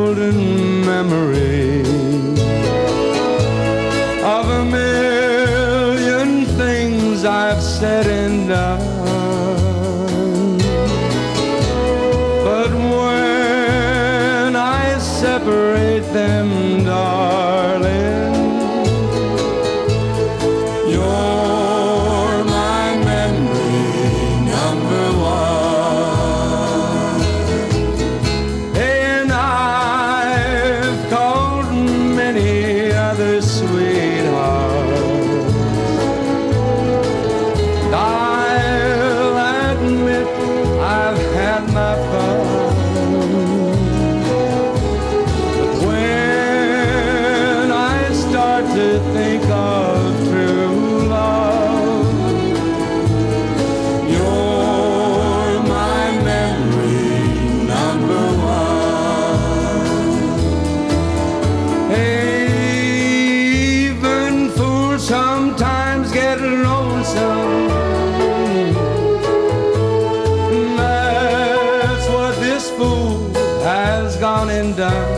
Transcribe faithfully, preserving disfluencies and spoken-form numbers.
golden memory of a million things I've said and done. But when I separate them, darling, you're my memory number one. And I've called many other sweethearts. I'll admit I've had my fun. But when I start to think of true love, you're my memory number one. Even fools sometimes get lonesome. That's what this fool has gone and done.